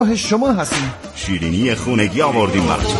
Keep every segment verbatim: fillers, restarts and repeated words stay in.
شما هستیم. شیرینی خونگی آوردیم براتون.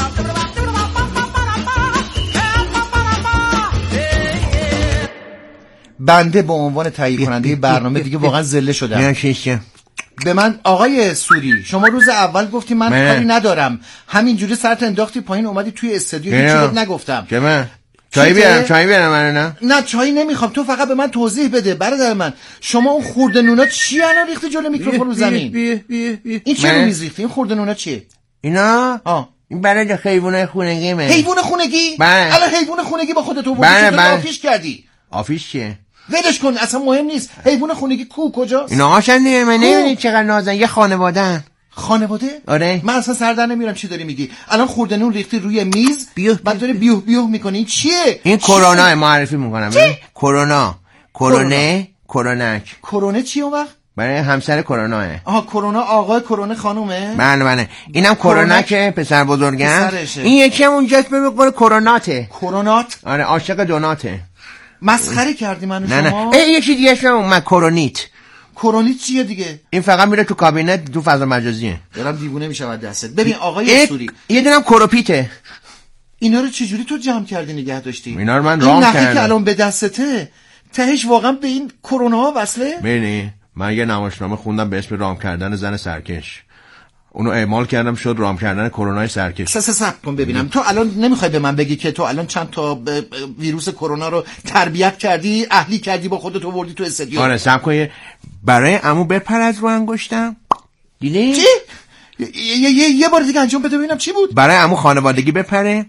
بنده به عنوان تهیه کننده برنامه دیگه واقعا ذله شدم. به من آقای سوری شما روز اول گفتی من کاری ندارم، همینجوری سرت انداختی پایین اومدی توی استودیو، هیچ نگفتم. که من چای بیارم چای بیارم من نه نه چای نمیخوام، تو فقط به من توضیح بده برادر من. شما اون خورده نونا چی الان ریختی جلوی میکروفون رو زمین؟ بیه بیه بیه. این چه رو میزیختی؟ این خورده نونا چیه؟ اینا آه این برای حیوانای خونگی من. حیوان خونگی؟ بله. الان حیوان خونگی با خودت آوردی بله چطور بله. آفیش کردی؟ آفیش چیه؟ ولش کن اصلا مهم نیست. حیوان خونگی کو کجاست؟ اینا هاشن دیگه، من نمیدونی چقدر نازن، یه خانواده‌ان. خانواده؟ آره. من اصلا سر در نمیارم چی داری میگی. الان خورده نون ریختی روی میز بیوه بعد داری بیوه بیوه میکنی. این چیه؟ این کرونا معرفی میکنم. کرونا کرونه کرونک. کرونه چیه اون وقت؟ برای همسر کروناه. آها کرونا آقای کرونه خانومه؟ بله بله. اینم کرونک پسر بزرگم. پسرشه. این یکی هم اونجاست بمیقونه کروناته. کرونات؟ آره عاشق دوناته. مسخره کردی منو نه شما؟ نه ای یکی دیگه شما من کرونیت. کرونیت چیه دیگه؟ این فقط میره تو کابینت تو فضا مجازیه. دارم دیوونه میشم از دستت. ببین آقای سوری یه دونم کروپیته. اینا رو چجوری تو جمع کردی نگه داشتی؟ اینا رو من رام کردم. این که الان به دستته تهش واقعا به این کرونا ها وصله؟ ببینی من یه نمایشنامه خوندم به اسم رام کردن زن سرکش، اونو اعمال کردم شد رام کردن کرونای سرکش. سس سب کن ببینم. تو الان نمیخوای به من بگی که تو الان چند تا ویروس کرونا رو تربیت کردی، اهلی کردی، با خودت آوردی تو استودیو؟ آره سب کن برای عمو بپر از رو انگشتم. دیدی؟ چی؟ یه یه یه بار دیگه انجام بده ببینم چی بود؟ برای عمو خانوادگی بپره.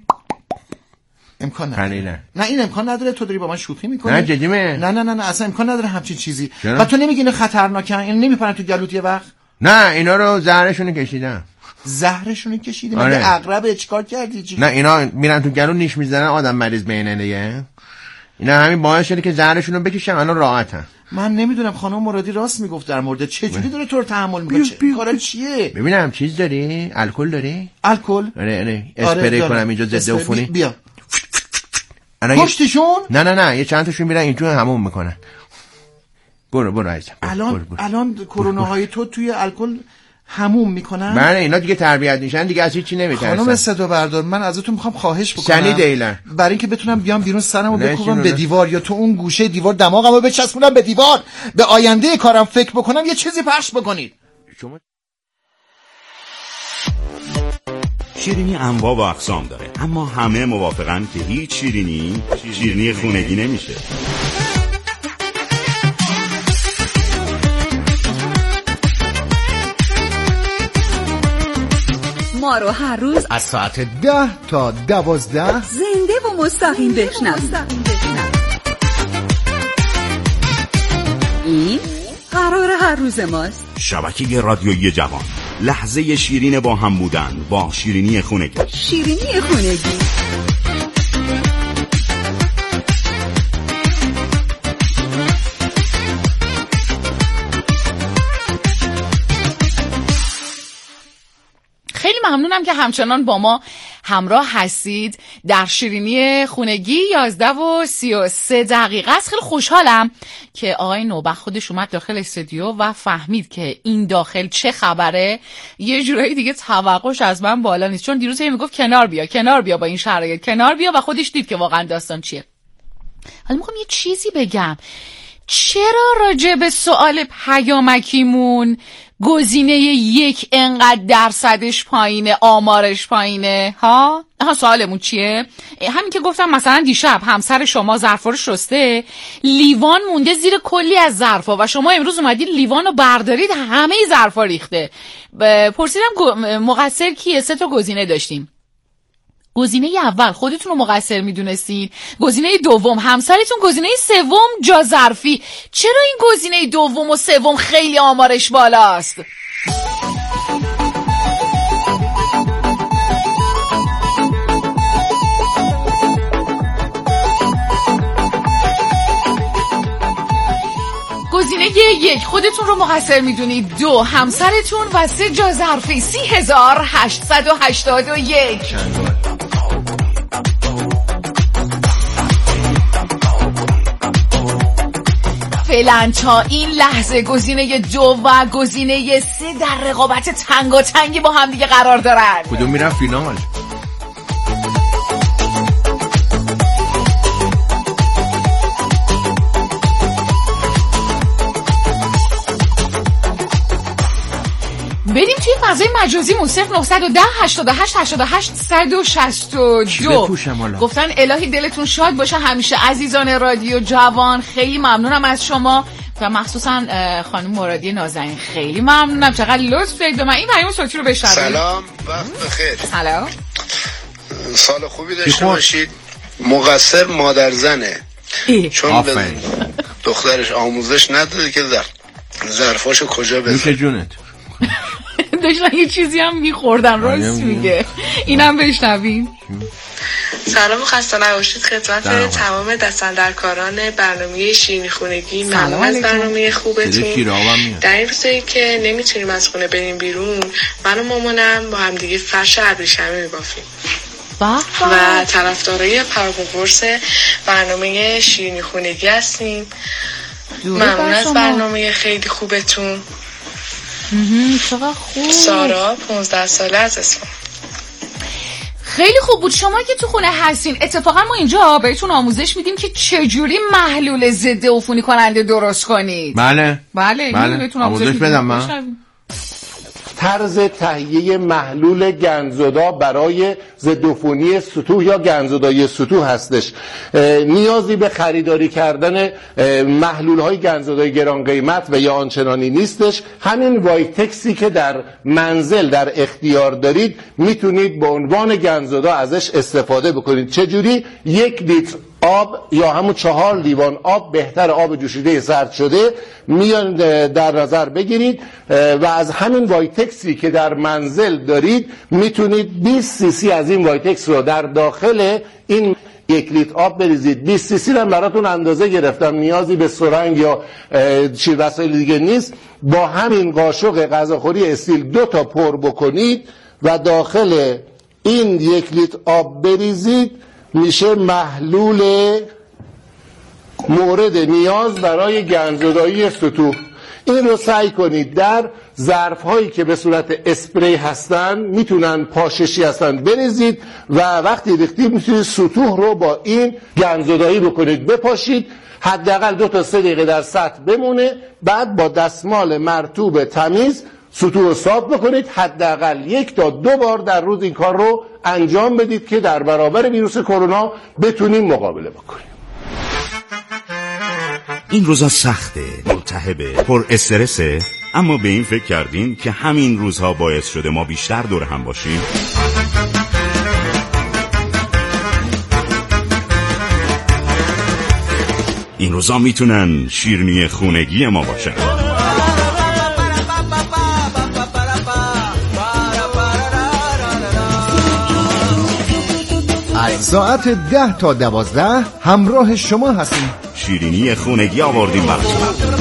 امکان نداره. نه. نه این امکان نداره. تو داری با من شوخی میکنی؟ نه جدیمه. نه نه نه نه اصلا امکان نداره همچین چیزی. و تو نمیگی اینو خطرناکه؟ این نمیپرن تو گلوت یه وقت؟ نه اینا رو زهرشونو کشیدم. زهرشونو کشیدی؟ آره. مگه عقربه چیکار کردی؟ چی؟ نه اینا میرن تو گلو نیش میزنن آدم مریض بینه دیگه. اینا همین باعث شده که زهرشونو بکشن الان راحتن. من نمیدونم خانم مرادی راست میگفت در مورد چه جوری داره تو رو تحمل میکنه. چه کارا چیه؟ ببینم چیز داری؟ الکل داری؟ الکل؟ آره آره اسپری کنم اینجا ضد عفونی. بیا پشتشون؟ نه نه نه یه چند تاشون میرن اینجا هموم میکنن. برو برو عزیزم. الان برو برو. الان کرونا های تو توی الکل هموم میکنن؟ بله اینا دیگه تربیت میشن دیگه از هیچی نمیترسن. خانم صدا بردار من ازتون میخوام خواهش بکنم سنی دیلر برای اینکه بتونم بیام بیرون سرمو بکوبم به دیوار یا تو اون گوشه دیوار دماغمو بچسبونم به دیوار، به آینده کارم فکر بکنم، یه چیزی پخش بکنید. شما شیرینی انواع و اقسام داره، اما همه موافقن که هیچ شیرینی شیرینی خونگی نمیشه. ما رو هر روز از ساعت ده تا دوازده زنده و مستقیم بشنوید. این قرار هر روز ماست. شبکه رادیویی جوان، لحظه شیرین با هم بودن با شیرینی خونگی. شیرینی خونگی خیلی ممنونم که همچنان با ما همراه هستید در شیرینی خونگی. یازده و سی و سه دقیقه است. خیلی خوشحالم که آقای نوبخت خودش اومد داخل استودیو و فهمید که این داخل چه خبره. یه جورایی دیگه توقعش از من بالا نیست، چون دیروز هی میگفت کنار بیا کنار بیا با این شرایط کنار بیا و خودش دید که واقعا داستان چیه. حالا میخوام یه چیزی بگم. چرا راجع به سوال پیامکیمون گزینه یک انقدر درصدش پایینه، آمارش پایینه ها؟ ها سوالمون چیه؟ همین که گفتم مثلا دیشب همسر شما ظرفا رو شسته، لیوان مونده زیر کلی از ظرفا و شما امروز اومدید لیوان رو بردارید همه ظرفا ریخته. پرسیدم مقصر کیه؟ سه تا گزینه داشتیم. گزینه اول خودتون رو مقصر میدونستین، گزینه دوم همسرتون، گزینه سوم جا ظرفی. چرا این گزینه دوم و سوم خیلی آمارش بالاست؟ گزینه یک خودتون رو مقصر میدونید، دو همسرتون و سه جا ظرفی. سی هزار هشتصد و هشتاد و یک. فعلا تا این لحظه گزینه دو و گزینه سه در رقابت تنگاتنگی با هم دیگه قرار دارن. کدوم میرن فینال؟ بریم توی فضای مجازی صفر نه یک صفر هشتاد و هشت هشتاد و هشت صد و شصت و دو. گفتن الهی دلتون شاد باشه همیشه عزیزان رادیو جوان. خیلی ممنونم از شما و مخصوصا خانم مرادی نازنین، خیلی ممنونم، چقدر لطف دارید به من. این پیام صوتی رو بشنوید. سلام، وقت بخیر. سلام، سال خوبی داشته باشید. مقصر مادر زنه چون به دخترش آموزش نداده که ظرفاشو کجا بذاره. میشه جونت داشتن یه چیزی هم میخوردن، راست میگه. اینم بشنویم. سلام و خسته نباشید خدمت تمام دستاندرکاران برنامه شیرینی خونگی. ممنون از برنامه خوبتون. در این روزایی که نمیتونیم از خونه بریم بیرون، من و مامانم با هم دیگه فرش ابریشمی میبافیم و طرفدارای پرپرورس برنامه شیرینی خونگی هستیم. ممنون از برنامه خیلی خوبتون. چقدر خوب. سارا پانزده ساله از اصفهان. خیلی خوب بود. شما که تو خونه هستین، اتفاقا ما اینجا بهتون آموزش میدیم که چجوری محلول ضد عفونی کننده درست کنید. بله بله, بله. بهتون آموزش, آموزش بدم من. طرز تهیه محلول گندزدا برای ضد عفونی سطوح یا گندزدایی سطوح هستش. نیازی به خریداری کردن محلول های گندزدایی گران قیمت و یا آنچنانی نیستش. همین وایتکسی که در منزل در اختیار دارید میتونید به عنوان گندزدا ازش استفاده بکنید. چجوری؟ یک لیتر آب یا همون چهار لیوان آب، بهتر آب جوشیده سرد شده، میان در نظر بگیرید و از همین وایتکسی که در منزل دارید میتونید بیست سی سی از این وایتکس رو در داخل این یک لیتر آب بریزید. بیست سی سی رو براتون اندازه گرفتم، نیازی به سرنگ یا چی وسایل دیگه نیست. با همین قاشق غذاخوری استیل دو تا پر بکنید و داخل این یک لیتر آب بریزید، میشه محلول مورد نیاز برای گندزدایی سطوح. این رو سعی کنید در ظرف هایی که به صورت اسپری هستن، میتونن پاششی هستن، بریزید و وقتی ریختید میتونید سطوح رو با این گندزدایی بکنید، بپاشید، حداقل دو تا سه دقیقه در سطح بمونه. بعد با دستمال مرطوب تمیز سطوح رو صاف بکنید. حداقل یک تا دو بار در روز این کار رو انجام بدید که در برابر ویروس کرونا بتونیم مقابله بکنیم. این روزا سخته، ملتهبه، پر استرسه، اما به این فکر کردین که همین روزها باعث شده ما بیشتر دور هم باشیم؟ این روزا میتونن شیرینی خونگی ما باشن. از ساعت ده تا دوازده همراه شما هستیم. شیرینی خونگی آوردیم براتون.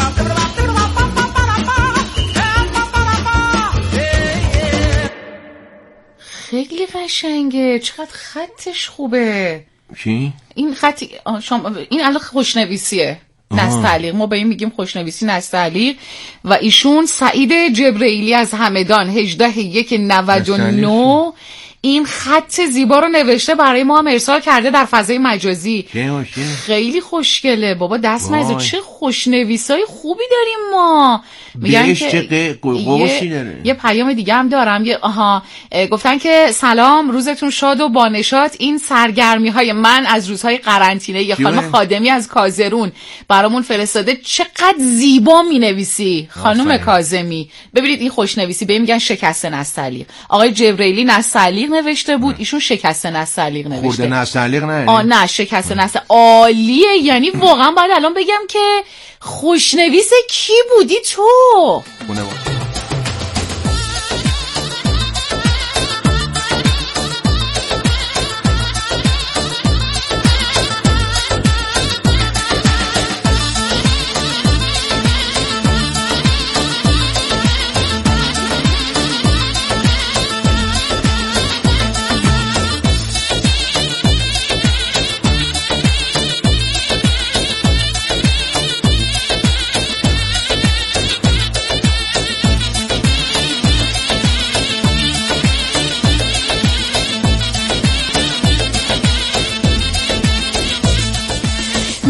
خیلی قشنگه، چقدر خطش خوبه. چی؟ این خطی شما این الان خوشنویسیه. نستعلیق، ما به این میگیم خوشنویسی نستعلیق. و ایشون سعید جبرئیلی از همدان هجده یک نود و نه این خط زیبا رو نوشته برای ما هم ارسال کرده در فضای مجازی. خیلی خوشگله بابا، دست مزه. چه خوشنویسای خوبی داریم ما. میگن که یه, یه پیام دیگه هم دارم. یه آها گفتن که سلام، روزتون شاد و بانشات. این سرگرمی های من از روزهای قرنطینه. یه خانم خادمی از کازرون برامون فرستاده. چقدر زیبا مینویسی خانم کاظمی. ببینید این خوشنویسی به میگن شکسته نستعلیق. آقای جبرئیلی نستعلیق نوشته بود، ایشون شکسته نستعلیق نوشته. خورده نستعلیق نه؟ آ نه شکسته نستعلیق. عالیه. یعنی واقعا باید الان بگم که خوشنویس کی بودی تو؟ خونه بود.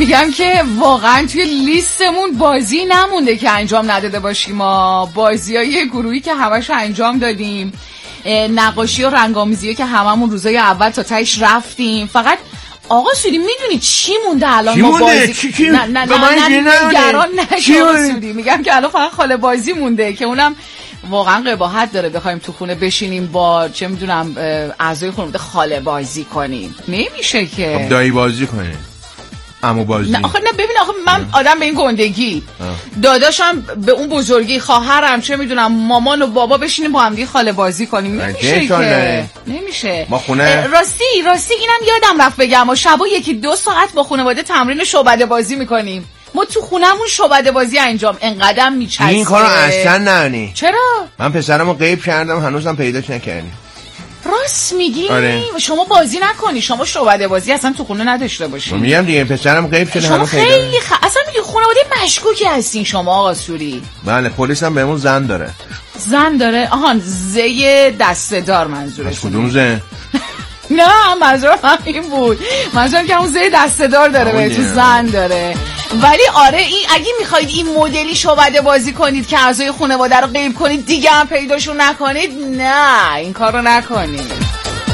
بگم که واقعا توی لیستمون بازی نمونده که انجام نداده باشیم. ما بازیای گروهی که همشو انجام دادیم، نقاشی و رنگامیزی که هممون روزای اول تا تهش رفتیم. فقط آقا سودی میدونی چی مونده الان ما بازی چی چی؟ نه نه نه نگران نشی آقا سودی، میگم که الان فقط خاله بازی مونده که اونم واقعا قباحت داره بخوایم تو خونه بشینیم با چه میدونم اعضای خانواده خاله بازی کنیم. نمیشه که. خب دایی بازی کنیم، عمو بازی. نه آخه نه ببین آخه من آدم به این گندگی، داداشم به اون بزرگی، خواهرم چه میدونم مامان و بابا بشینیم با هم دیگه خاله بازی کنیم. نمیشه که. نمیشه. ما خونه راستی راستی اینم یادم رفت بگم، و شبا یکی دو ساعت با خانواده تمرین شعبده بازی میکنیم. ما تو خونمون شعبده بازی انجام انقدر میچسبه. این کارو اصلا نکنی. چرا؟ من پسرمو غیب کردم هنوزم پیداش نکردیم. راست میگی؟ آره. شما بازی نکنی، شما شعبده بازی اصلا تو خونه نداشته باشی. میگم دیگه پسرم غیب شده هنوز پیدا. خیلی خ... اصلا میگی خانواده مشکوکی هستین شما آقا سوری. بله پلیس هم بهمون زن داره. زن داره؟ آهان زی دسته‌دار منظورش. از کدوم زن؟ نه منظورم همین بود، منظورم که اون زی دسته‌دار داره به تو زن داره. ولی آره این اگه میخواید این مدلی شعبده بازی کنید که اعضای خانواده رو غیب کنید دیگه هم پیداشون نکنید، نه این کار رو نکنید.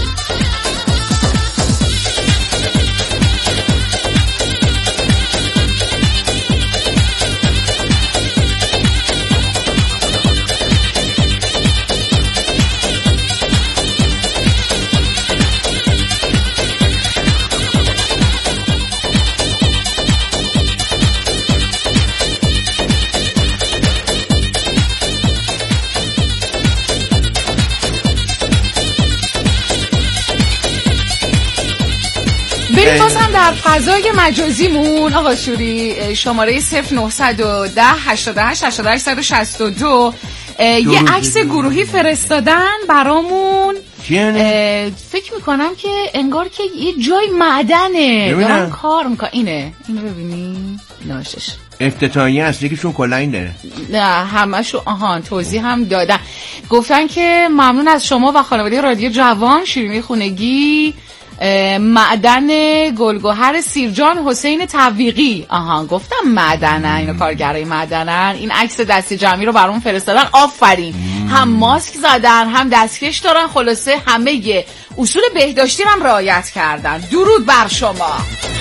بریم باز هم در فضای مجازیمون آقا شوری. شماره صفر نهصد و ده هشتاد و هشت هشتاد و هشت صد و شصت و دو یه عکس گروهی فرستادن برامون. فکر میکنم که انگار که یه جای معدنه دارن کار میکنن. اینه اینو ببینی ناشش افتتاحیه است یکیشون کلاین داره. نه همشو آهان توضیح هم دادن. گفتن که ممنون از شما و خانواده رادیو جوان شیرینی خونگی معدن گلگهر سیرجان حسین تویقی. آها گفتم معدنن، اینو کارگرای معدنن. این عکس دست جمعی رو برام فرستادن. آفرین. هم ماسک زدن هم دستکش دارن، خلاصه همه اصول بهداشتی هم رعایت کردن. درود بر شما.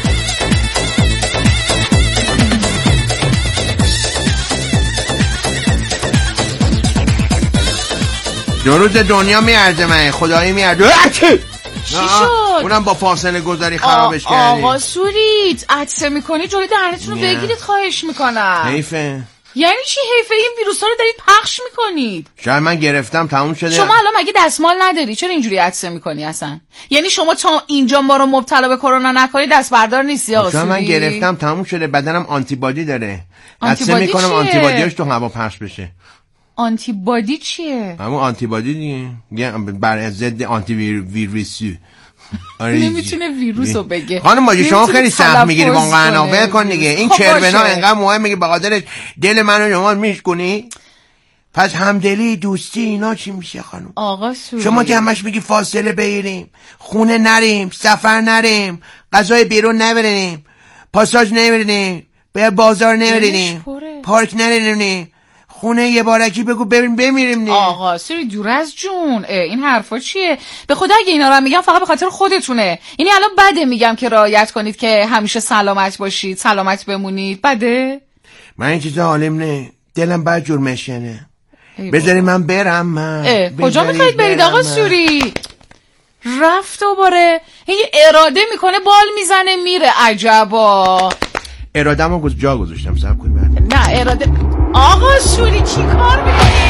درود دنیا میارزه من خدایی میارزه. چی شد؟ اونم با فاصله گذاری خرابش کردی. آقا سورید عطسه میکنی جلوی دهنتون رو بگیرید خواهش میکنم. حیفه. یعنی چی حیفه؟ این ویروسا رو دارید پخش میکنید. شاید من گرفتم تموم شده. شما الان مگه دستمال نداری؟ چرا اینجوری عطسه میکنی اصلا؟ یعنی شما تا اینجا ما رو مبتلا به کرونا نکنی دست بردار نیستی آقا سوری؟ من گرفتم تموم شده، بدنم آنتی بادی داره. عطسه میکنم آنتی بادیش تو هوا پخش بشه. آنتی بادی چیه؟ همون آنتی بادی دیگه بر ضد آنتی ویروسی. نمیتونه ویروسو بگه. خانم باجی شما خیلی سخت میگیری واقعا، ول کن دیگه. این کربنا انقدر مهمه که به خاطر دل منو شما میشکنی. پس همدلی دوستی اینا چی میشه خانم؟ آقا سوری شما که همش میگی فاصله بگیریم، خونه نریم، سفر نریم، غذای بیرون نبریم، پاساژ نبریم، به بازار نبریم، پارک نریم، خونه یه بارکی بگو ببین بمیریم نه. آقا سوری دور از جون، این حرفا چیه؟ به خدا اگه اینا رو میگم فقط به خاطر خودتونه. یعنی الان بده میگم که رعایت کنید که همیشه سلامت باشید، سلامت بمونید. بده؟ من این چیزا حالیم نه، دلم بعد جور میشنه. بذاری من برم. من کجا میخواید برید آقا سوری؟ رفت دوباره. این اراده میکنه بال میزنه میره. عجبا. اراده‌مو جا گذاشتم. صبر کن. نه اراده. آقا سوری چی کار میکنی؟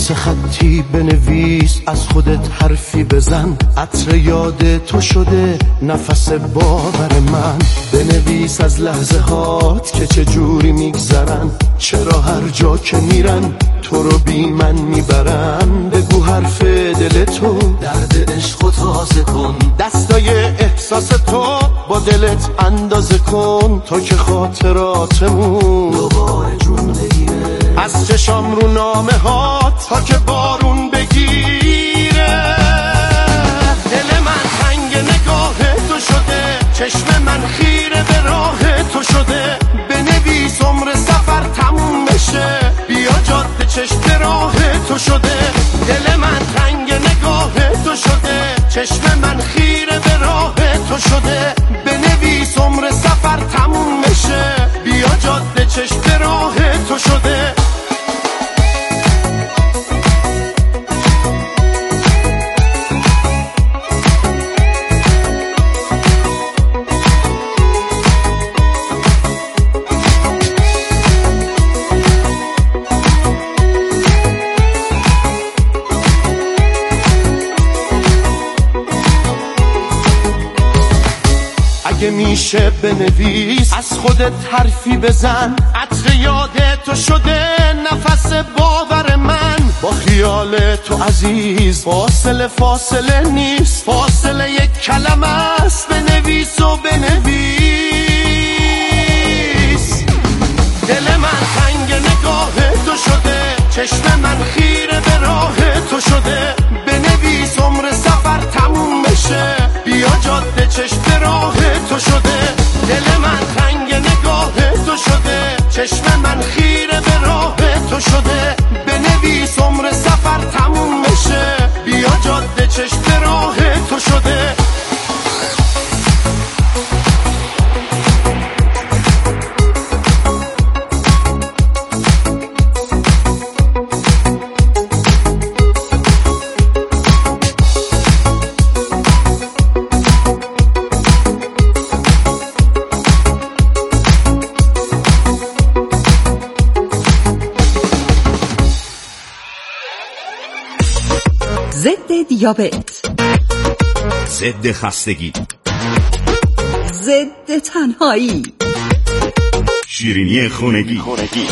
واسه خطی بنویس، از خودت حرفی بزن، عطر یاد تو شده نفس باور من. بنویس از لحظه هات که چه جوری میگذرن، چرا هر جا که میرن تو رو بی من میبرن. بگو حرف دل تو، درد عشق و تازه کن، دستای احساس تو با دلت اندازه کن، تا که خاطراتمون دوباره جون بگیره. از چشام رو نامه ها تا که بارون بگیره. دل من تنگ نگاه تو شده، چشم من خیره به راه تو شده. بنویس عمر سفر تموم بشه، بیا جاده چشم راه تو شده. دل من تنگ نگاه تو شده، چشم من خیره به راه تو شده. بنویس عمر سفر تموم بشه، بیا جاده چشم راه تو شده. اگه میشه بنویس، از خودت حرفی بزن، عطر یاد تو شده نفس باور من. با خیال تو عزیز فاصله فاصله نیست، فاصله یک کلمه است. بنویس و بنویس. دل من تنگ نگاه تو شده، چشم من خیره به راه تو شده. بنویس عمر سفر تموم بشه، بیا جاده چشم راه تو شده. دل من تنگ نگاه تو شده، چشم من خیره به راه تو شده. بنویس عمر سفر تموم بشه، بیا جاده چشم راه تو شده. ضد دیابت، ضد خستگی، ضد تنهایی، شیرینی خونگی.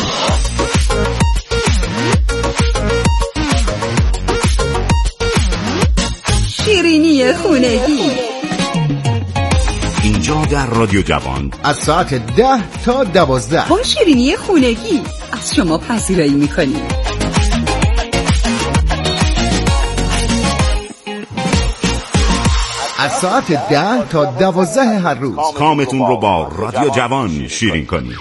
شیرینی خونگی اینجا در رادیو جوان از ساعت ده تا دوازده با شیرینی خونگی از شما پذیرایی میکنیم. از ساعت ده تا دوازده هر روز کامتون رو با رادیو جوان شیرین کنید.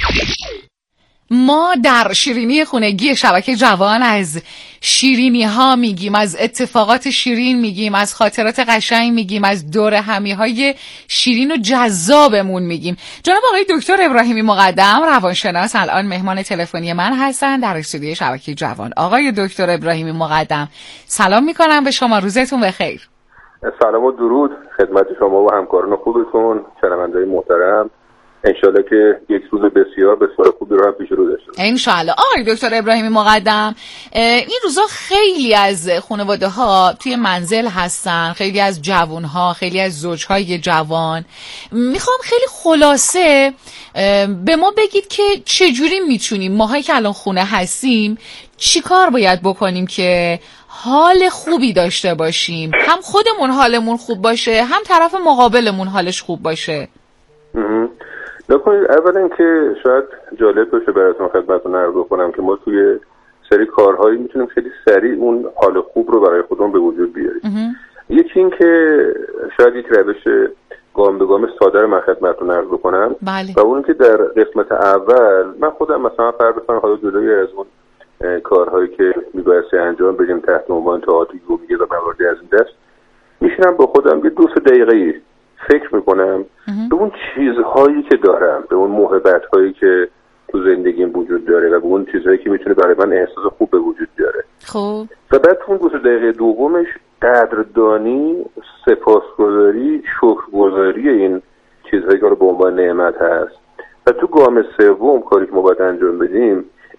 ما در شیرینی خونگی شبکه جوان از شیرینی ها میگیم، از اتفاقات شیرین میگیم، از خاطرات قشنگ میگیم، از دور همی های شیرین و جذابمون میگیم. جناب آقای دکتر ابراهیمی مقدم روانشناس الان مهمان تلفنی من هستن در استودیوی شبکه جوان. آقای دکتر ابراهیمی مقدم سلام میکنم به شما، روزتون بخیر. سلام و درود خدمت شما و همکاران خوبتون، شنونده‌های محترم. انشالله که یک روز بسیار بسیار خوبی رو هم پیش رو داشته باشیم. انشالله. آقای دکتر ابراهیمی مقدم، این روزا خیلی از خانواده ها توی منزل هستن، خیلی از جوان ها، خیلی از زوجهای جوان. میخوام خیلی خلاصه به ما بگید که چجوری میتونیم ماهایی که الان خونه هستیم چی کار باید بکنیم که حال خوبی داشته باشیم، هم خودمون حالمون خوب باشه، هم طرف مقابلمون حالش خوب باشه. نکنید اولا که شاید جالب باشه براتون خدمتتون عرض کنم که ما توی سری کارهایی میتونیم خیلی سریع اون حال خوب رو برای خودمون به وجود بیاریم. یکی این که شاید یک روش گام به گام ساده رو من خدمتتون عرض کنم. بله. و اون که در قسمت اول من خودم مثلا فرض کنم حالا جلوی از اون کارهایی که میبایستی انجام بدیم تحت عنوان تئاتر یومیه و مواردی از این دست، میشینم با خودم یه دو سه دقیقه‌ای فکر میکنم به اون چیزهایی که دارم، به اون محبت‌هایی که تو زندگیم وجود داره و به اون چیزهایی که میتونه برای من احساس خوب به وجود بیاره. خب و بعد تو اون دو سه دقیقه دومش قدردانی، سپاسگزاری، شکرگزاری این چیزهایی که به عنوان نعمت هست. و تو گام سوم کاری که ما باید انجام بدیم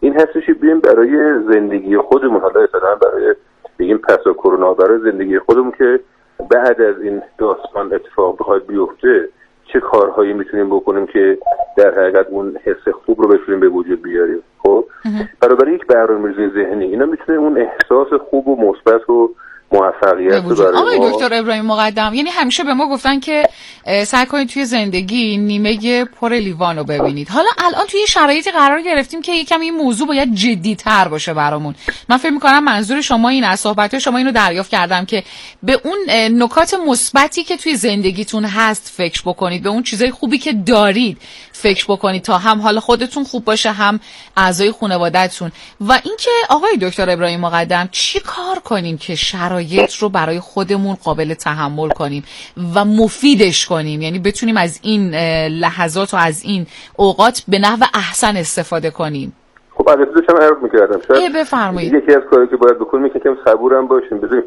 این هستش بیایم برای زندگی خودمون، حالا اصلا برای بگیم پسا کرونا، برای زندگی خودمون که بعد از این داستان اتفاق بخواد بیفته چه کارهایی میتونیم بکنیم که در حقیقت اون حس خوب رو بتونیم به وجود بیاریم. خب برای یک برنامه‌ریزی ذهنی اینا میتونه اون احساس خوب و مثبت و موفقیت رو برای آقای دکتر ابراهیم مقدم، یعنی همیشه به ما گفتن که سعی کنید توی زندگی نیمه پر لیوان رو ببینید. حالا الان توی شرایطی قرار گرفتیم که یکم این موضوع باید جدی‌تر باشه برامون. من فکر می‌کنم منظور شما این از صحبت شما اینو دریافت کردم که به اون نکات مثبتی که توی زندگیتون هست فکر بکنید، به اون چیزای خوبی که دارید فکر بکنید تا هم حال خودتون خوب باشه هم اعضای خانواده‌تون. و اینکه آقای دکتر ابراهیم مقدم چی کار کنیم که شرایط رو برای خودمون قابل تحمل کنیم و مفیدش کنیم، یعنی بتونیم از این لحظات و از این اوقات به نحو احسن استفاده کنیم. خب البته داشتم عرض می‌کردم شاید بفرمایید یکی از کارهایی که باید بکنیم اینه که کم صبورم باشیم، بذاریم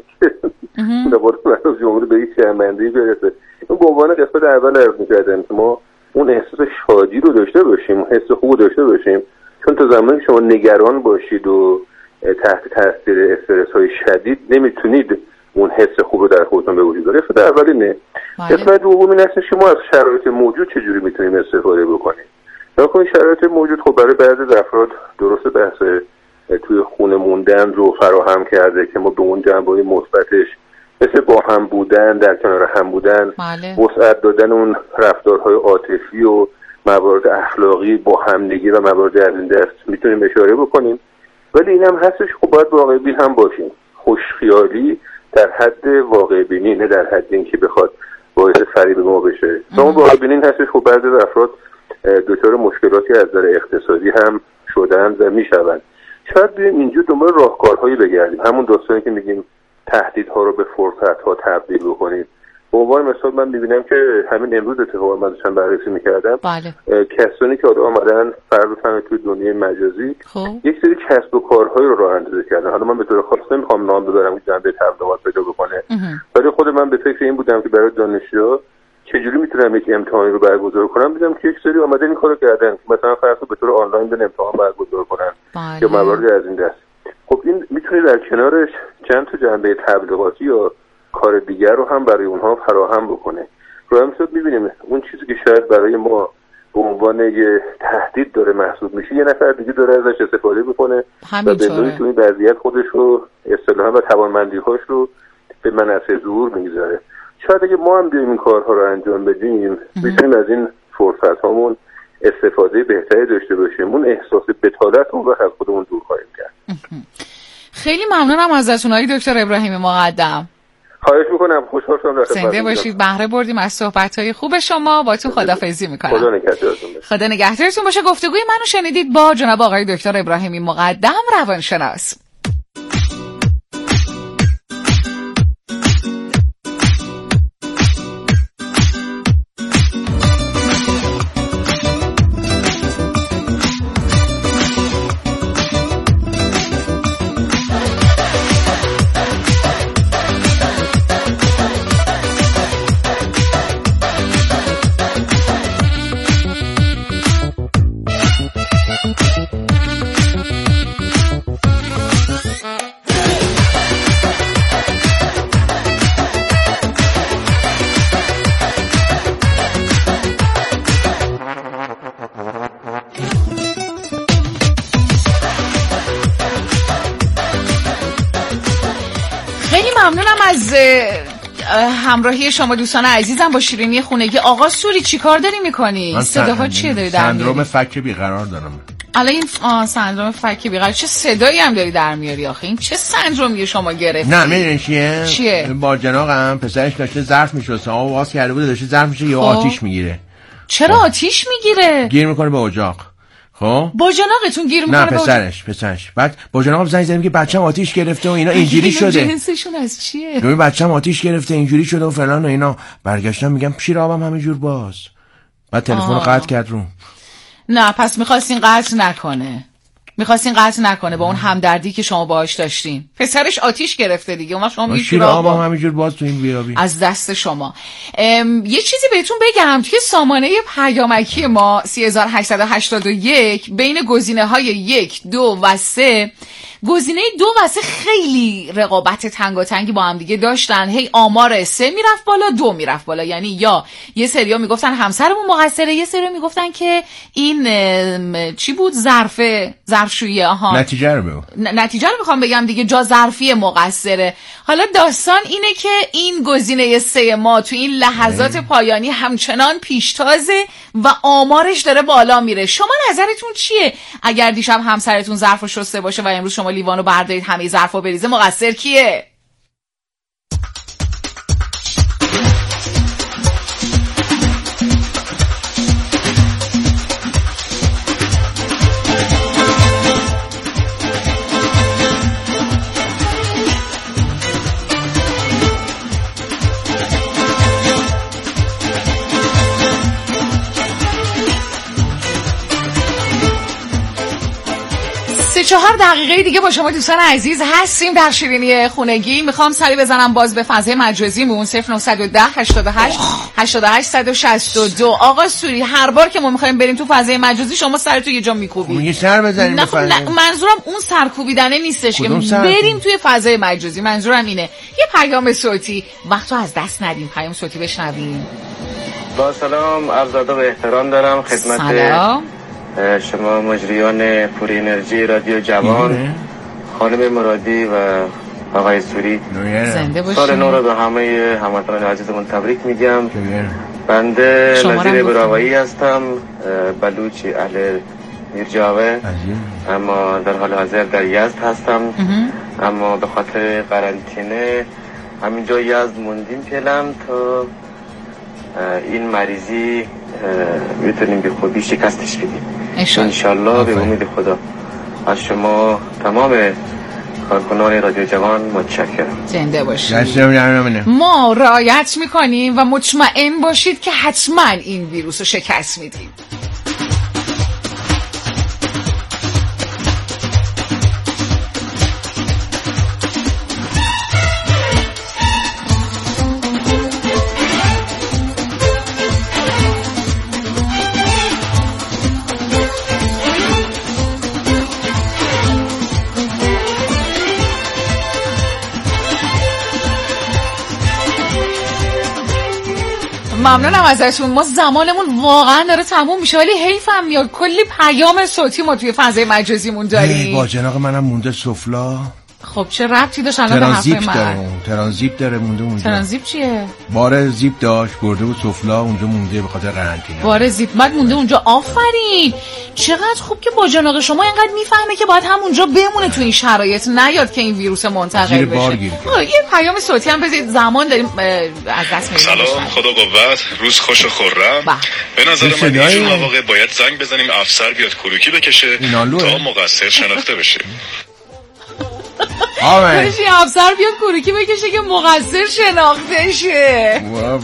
در واقع رئیس جمهور به هیچ جنبندی برسه. اون به عنوان قسمت اول عرض می‌کردم که ما اون احساس شادی رو داشته باشیم، حس خوب رو داشته باشیم، چون تا زمانی که شما نگران باشید و تحت تاثیر استرس‌های شدید نمیتونید اون حس خوب رو در خودتون به وجود بیارید. قسمت اول اینه. قسمت دوم این هستش که ما از شرایط موجود چجوری میتونیم استفاده بکنیم. نکنید شرایط موجود خب برای بعضی از افراد درست بحث توی خونه موندن رو فراهم کرده که ما به اون جنبه‌های مثبتش مثل با هم بودن، در کنار هم بودن، وسعت دادن اون رفتارهای عاطفی و موارد اخلاقی با همدیگی و موارد از این دست میتونیم اشاره بکنیم. ولی این هم هستش خب باید واقع بین هم باشیم. خوشخیالی در حد واقع بینی، نه در حد این که بخواد باعث فریب ما بشه. اون واقع بینی هستش خب بعضی از افراد دچار مشکلاتی از نظر اقتصادی هم شدن و میشوند. شاید بیایم اینجور دنبال راهکارهایی بگردیم، همون داستانی که میگیم تهدیدها رو به فرصت‌ها تبدیل بکنیم. به عنوان مثال من می‌بینم که همین امروز اتفاقا من داشتم بررسی می‌کردم، بله. کسانی که آمدن فرض بفرمایید توی دنیای مجازی خوب. یک سری کسب و کارهایی رو راه اندازی کردن. حالا من به طور خاص نمی‌خوام نام ببرم که جنبه تبلیغات پیدا بکنه، ولی خود من به فکر این بودم که برای دانشجوها چجوری میتونم یک امتحانی رو برگزار کنم. دیدم که یک سری اومدن این کارو کردن که مثلا فرض به طور آنلاین به امتحان برگزار کنن بله. یا مواردی از این دست. خب این میتونه در کنارش چند تا جنبه تبلیغاتی یا کار دیگر رو هم برای اونها فراهم بکنه. رو هم شد میبینیم اون چیزی که شاید برای ما به عنوان یه تهدید داره محسوب میشه، یه نفر دیگه داره ازش استفاده میکنه و به نوعی تو این وضعیت خودش رو اصطلاحاً و توانمندی‌هاش رو به منصه ظهور میگذاره. شاید اگه ما هم بیایم این کارها رو انجام بدیم میتونیم از این فرصت هامون استفاده بهتری داشته باشیم، اون احساس بتالت اون رو از خودمون دور خواهیم کرد. خیلی ممنونم ازتون آقای دکتر ابراهیم مقدم. خواهش میکنم، خوشحال شدم. زنده باشید، بهره بردیم از صحبت‌های خوب شما. با تو خداحافظی میکنم. خدا نگهدارتون باشه. خدا نگهدارتون باشه. گفتگوی منو شنیدید با جناب آقای دکتر ابراهیم مقدم، روانشناس. همراهی شما دوستان عزیزم با شیرینی خونگی. آقا سوری چی کار داری میکنی؟ صداها چیه داری در میاری؟ سندروم فک بیقرار دارم. الان این سندروم فک بیقرار، چه صدایی هم داری در میاری آخه؟ این چه سندرومیه شما گرفتی؟ نه میدونی چیه؟ چیه؟ با جناقم پسرش داشته ظرف میشسته، آب واس کرده بود، داشته ظرف میشه یا آتیش میگیره. چرا آتیش میگیره؟ گیر میکنه به اجاق. خب با جناقتون گیر میکنه؟ نه پسرش پسرش بعد با جناقم زنگ زدیم که بچه‌م آتیش گرفته و اینا اینجوری شده. جنسشون از چیه؟ ببین بچه‌م آتیش گرفته اینجوری شده و فلان و اینا. برگشتم میگم شیر آبم همینجور باز. بعد تلفن رو قطع کرد رو. نه پس می‌خواستین قطع نکنه. میخواستین قطع نکنه با اون همدردی که شما باهاش داشتین. پسرش آتیش گرفته دیگه، اون شما میگید آبا همینجور باز تو این بیابی از دست شما. یه چیزی بهتون بگم، توی سامانه پیامکی ما سه هزار و هشتصد و هشتاد و یک بین گزینه‌های یک، دو و سه، گزینه دو و سه خیلی رقابت تنگاتنگی با هم دیگه داشتن. هی آمار سه میرفت بالا، دو میرفت بالا. یعنی یا یه سریا میگفتن همسرمون مقصره، یه سریا میگفتن که این چی بود، ظرف ظرفشویی. آها نتیجه رو بگو. نتیجه رو میخوام بگم دیگه، جا ظرفی مقصره. حالا داستان اینه که این گزینه سه ما تو این لحظات اه. پایانی همچنان پیشتازه و آمارش داره بالا میره. شما نظرتون چیه؟ اگر دیشب همسرتون ظرفو شسته باشه و امروز شما لیوانو بردارید همه ظرفا بریزه، مقصر کیه؟ چهار دقیقه دیگه با شما دوستان عزیز هستیم در شیرینی خونگی. میخوام سری بزنم باز به فضای مجازیمون صفر نه یک صفر هشتاد و هشت هشتاد و هشت شصت و دو. آقا سوری، هر بار که ما میخوایم بریم تو فضای مجازی شما سرتو یه جا میکوبی. میگی سر بزنیم نه, نه منظورم اون سرکوبیدنه نیستش که بریم توی فضای مجازی. منظورم اینه یه پیام صوتی وقتو از دست ندیم، پیام صوتی بشنویم. با سلام، عرض ادب و احترام دارم خدمت سلام شما مجریان پور انرژی رادیو جوان، خانم مرادی و آقای سوری. سال نو رو به همه هموطنان عزیزمون تبریک میگم. بنده نظیر براوایی هستم، بلوچی اهل میرجاوه، اما در حال حاضر در یزد هستم. اما به خاطر قرنطینه همینجا یزد موندیم فعلا تا این مریضی میتونیم به خوبی شکستش بدیم انشالله. به امید خدا از شما تمام کارکنان رادیو جوان متشکرم. زنده باشید. ما رعایت میکنیم و مطمئن باشید که حتما این ویروس رو شکست میدیم. ممنونم ازتون. ما زمانمون واقعا داره تموم میشه ولی حیفم میاد کلی پیام صوتی ما توی فضای مجازیمون داریم. با جناق منم مونده سفلا. خب چه ربطی داشت الان به حرف من؟ داره ترانزیت داره مونده اونجا. ترانزیت چیه؟ بار زیپ داشت برده بود سفلا اونجا مونده به خاطر قرنطینه. بار زیپ مد مونده اونجا. آفرین، چقدر خوب که با جناق شما اینقدر میفهمه که باید همونجا بمونه تو این شرایط، نیاد که این ویروس منتقل بشه. یه پیام صوتی هم بذارید، زمان داریم از دست میدیم. سلام، خدا قوت، روز خوش و خورم. به نظر من این مواقع باید زنگ بزنیم افسر بیاد کروکی بکشه تا مقصر شناخته بشه. آمین کشی افسر بیاد کروکی بکشه که مقصر شناخته شه.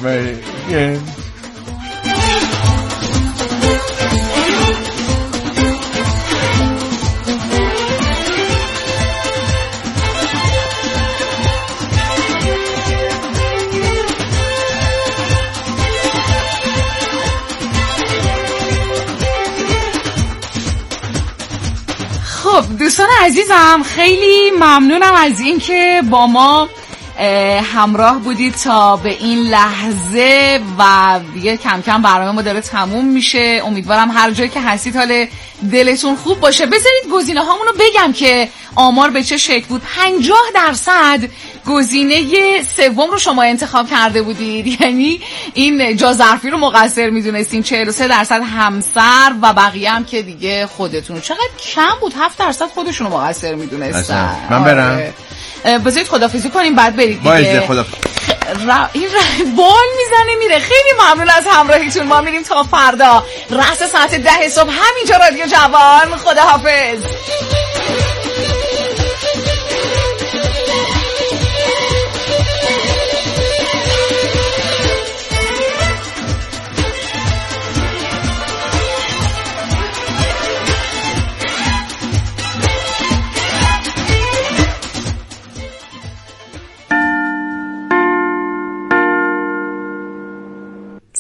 خب دوستان عزیزم، خیلی ممنونم از این که با ما همراه بودید تا به این لحظه و دیگه کم کم برنامه ما داره تموم میشه. امیدوارم هر جایی که هستید حال دلتون خوب باشه. بذارید گزینه هامونو بگم که آمار به چه شکل بود. پنجاه درصد گزینه سوم رو شما انتخاب کرده بودید، یعنی این جا ظرفی رو مقصر میدونستین. چهل و سه درصد همسر و بقیه هم که دیگه خودتون. چقدر کم بود، هفت درصد خودشون رو مقصر میدونستن. من برم بذارید خدافیزی کنیم بعد برید دیگه. خدا را... این را... بال میزنه میره. خیلی ممنون از همراهیتون. ما میریم تا فردا رأس ساعت ده صبح همینجا رادیو جوان. خداحافظ.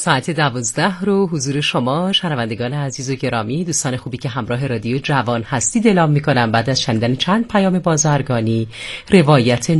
ساعت دوازده رو حضور شما شنوندگان عزیز و گرامی، دوستان خوبی که همراه رادیو جوان هستید اعلام می‌کنم بعد از شنیدن چند پیام بازرگانی روایت